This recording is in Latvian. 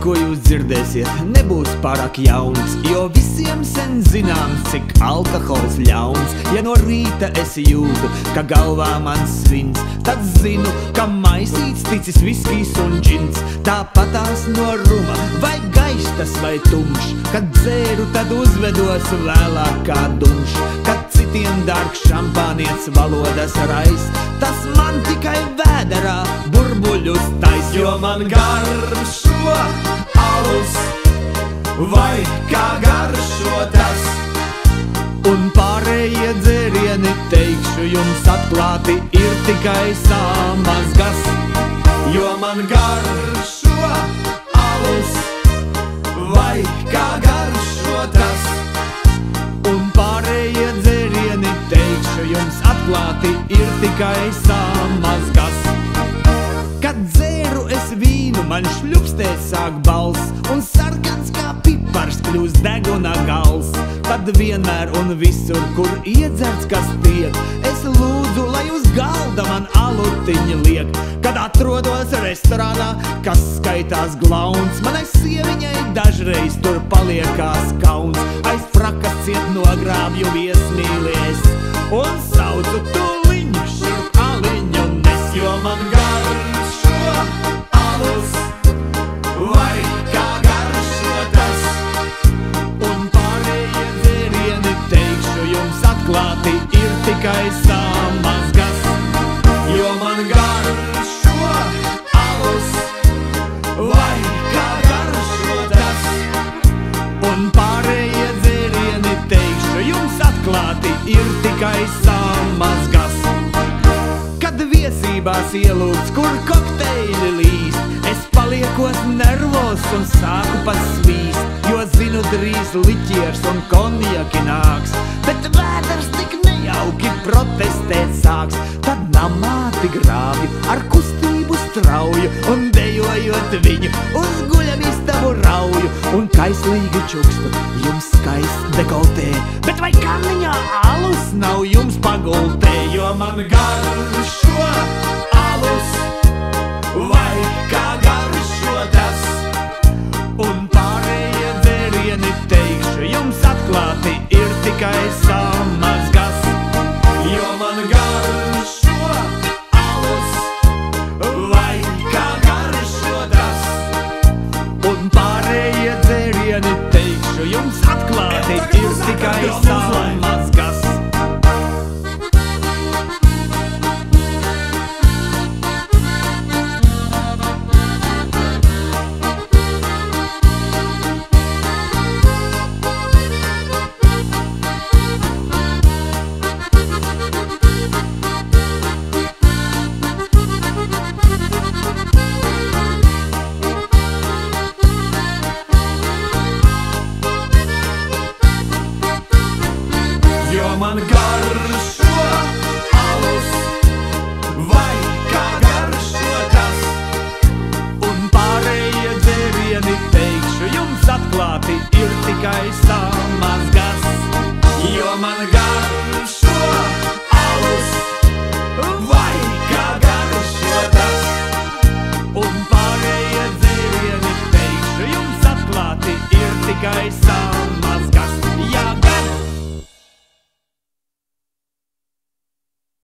ko jūs dzirdēsiet, nebūs pārāk jauns, jo visiem sen zināms, cik alkohols ļauns. Ja no rīta es jūtu, ka galvā man svins, tad zinu, ka maisīts ticis viskijs un džins. Tāpatās no ruma, vai gaištas vai tumšs, kad dzēru, tad uzvedos vēlāk kā dumšs. Kad citiem dārg šampānietis valodas rais, tas man tikai vēderā burbuļus tais. Jo man garšo alus, vai kā garšo tas, un pārējie dzērieni, teikšu jums atklāti, ir tikai samazgas. Jo man garšo alus, vai kā garšo tas, un pārējie dzērieni, teikšu jums atklāti, ir tikai samazgas. Kad dzēru es vīnu, man šļupstēt sāk balss, un sarkans kā pipars kļūst deguna gals. Tad vienmēr un visur, kur iedzerts kas tiek, es lūdzu, lai uz galda man alutiņa liek. Kad atrodos restorānā, kas skaitās glauns, manai sieviņai dažreiz tur paliekās kauns. Aiz frakas ciet nogrābju viesmīlies un saucu tuliņu šurp aliņu nes. Jo man garšo alus, vai kā garšo tas, un pārējie dzērieni, teikšu jums atklāti, ir tikai samazgas. Jo man garšo alus, vai kā garšo tas, un pārējie dzērieni, teikšu jums atklāti, ir tikai samazgas. Kad viesībās ielūdz, kur kokteili līst, es paliekos nervos un sāku pat svīst, jo zinu drīz liķiers un konjaki nāks, bet vēders tik nejauki protestēt sāks. Tad namā tik grābju ar kustību strauju, un dejojot viņu uz guļamistabu rauju, un kaislīgi čukstu, jums skaists dekoltē, bet vai kanniņā alus nav jums pagultē? Jo man garšo alus,